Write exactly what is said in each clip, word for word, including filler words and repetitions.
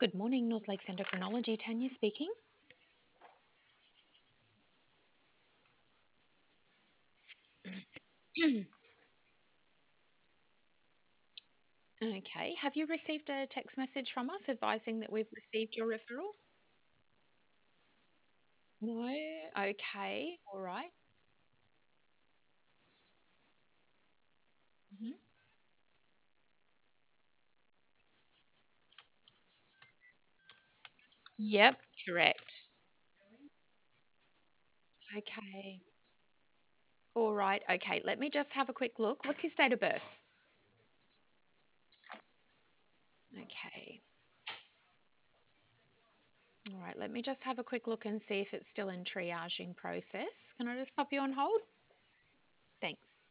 Good morning, North Lakes Endocrinology. Tanya speaking. Okay, have you received a text message from us advising that we've received your referral? No? Okay, all right. Mhm. Yep, correct. Okay, all right. Okay, let me just have a quick look. What's his date of birth? Okay, all right. Let me just have a quick look and see if it's still in triaging process. Can I just pop you on hold? Thanks.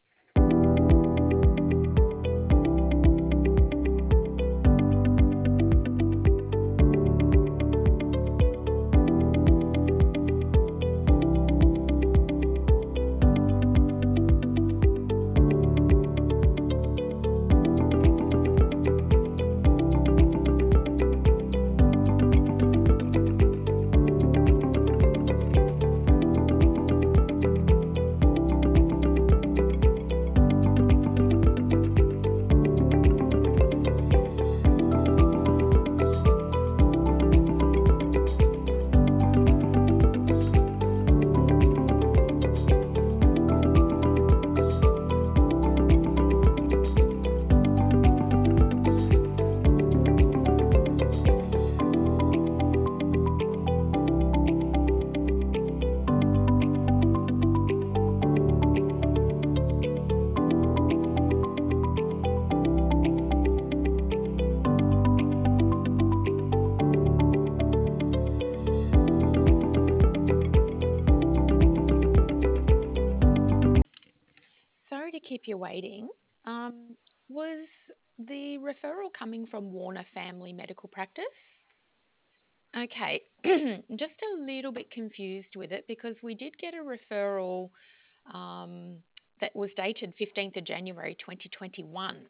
Sorry to keep you waiting. Um, was the referral coming from Warner Family Medical Practice? Okay, just a little bit confused with it because we did get a referral um, that was dated fifteenth of January twenty twenty-one.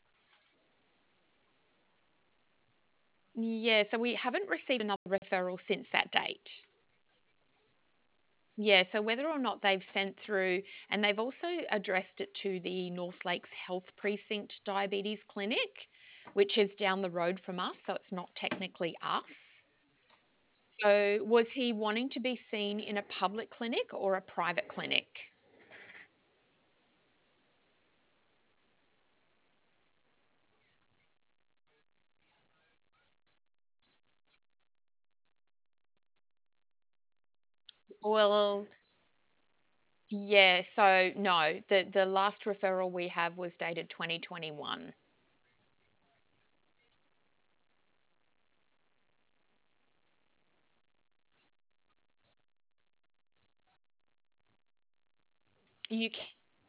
Yeah, so we haven't received another referral since that date. Yeah, so whether or not they've sent through, and they've also addressed it to the North Lakes Health Precinct Diabetes Clinic, which is down the road from us, so it's not technically us. So was he wanting to be seen in a public clinic or a private clinic? Well, yeah, so no, the the last referral we have was dated twenty twenty-one. You can,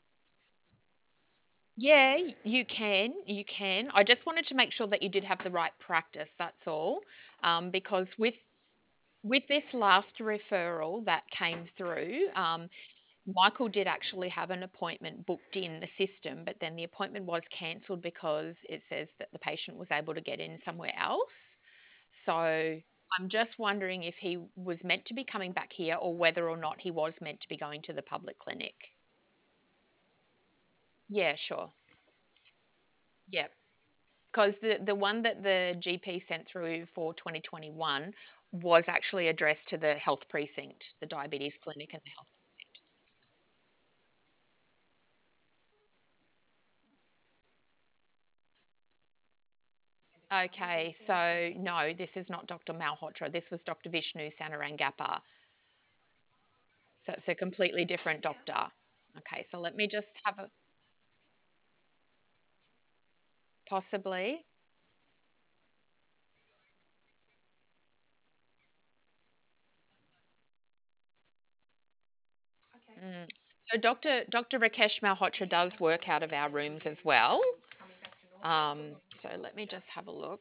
yeah, you can, you can. I just wanted to make sure that you did have the right practice, that's all. Um, because with with this last referral that came through, um, Michael did actually have an appointment booked in the system, but then the appointment was cancelled because it says that the patient was able to get in somewhere else. So I'm just wondering if he was meant to be coming back here or whether or not he was meant to be going to the public clinic. Yeah, sure. Yeah. Because the, the one that the G P sent through for twenty twenty-one was actually addressed to the health precinct, the diabetes clinic and the health precinct. Okay, so no, this is not Doctor Malhotra. This was Doctor Vishnu Sanarangappa. So it's a completely different doctor. Okay, so let me just have a possibly. Mm. So Doctor Doctor Rakesh Malhotra does work out of our rooms as well. Um, so let me just have a look.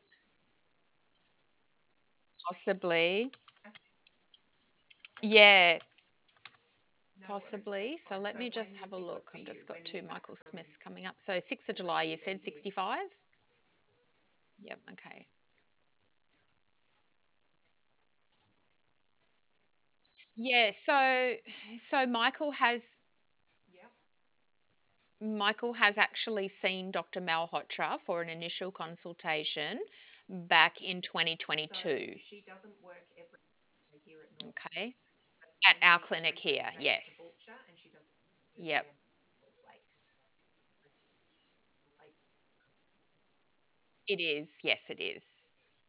Possibly. Yeah, possibly. So let me just have a look. I've just got two Michael Smiths coming up. So sixth of July, you said sixty-five? Yep, okay. Yeah, so so Michael has Michael has actually seen doctor Malhotra for an initial consultation back in twenty twenty-two. Okay. At our clinic here, yes. Yep, it is. Yes, it is.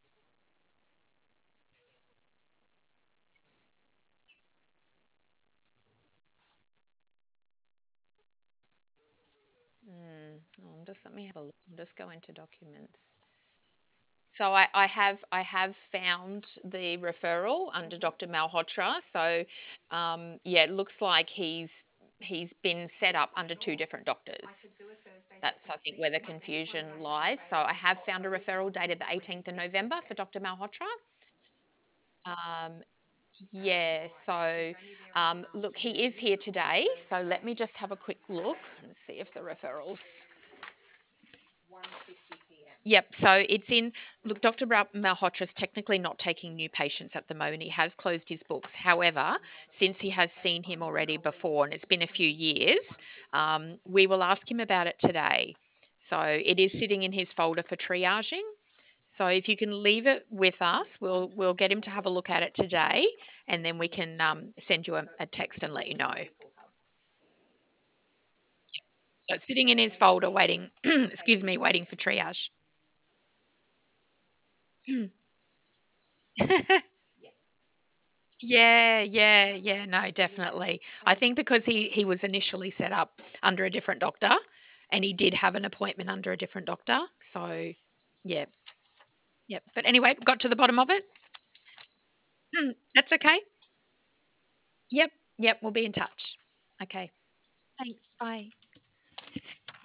Mm, oh, just let me have a look. I'll just go into documents. So I, I have I have found the referral under doctor Malhotra. So um, yeah, it looks like he's he's been set up under two different doctors. That's I think where the confusion lies. So I have found a referral dated the eighteenth of November for doctor Malhotra. Um, yeah, so um, look, he is here today. So let me just have a quick look and see if the referrals. Yep. So it's in. Look, doctor Malhotra is technically not taking new patients at the moment. He has closed his books. However, since he has seen him already before, and it's been a few years, um, we will ask him about it today. So it is sitting in his folder for triaging. So if you can leave it with us, we'll we'll get him to have a look at it today, and then we can um, send you a, a text and let you know. So it's sitting in his folder, waiting. Excuse me, waiting for triage. Yeah, yeah, yeah. No, definitely. I think because he he was initially set up under a different doctor, and he did have an appointment under a different doctor. So, yeah, yep. But anyway, got to the bottom of it. That's okay. Yep, yep. We'll be in touch. Okay. Thanks. Bye.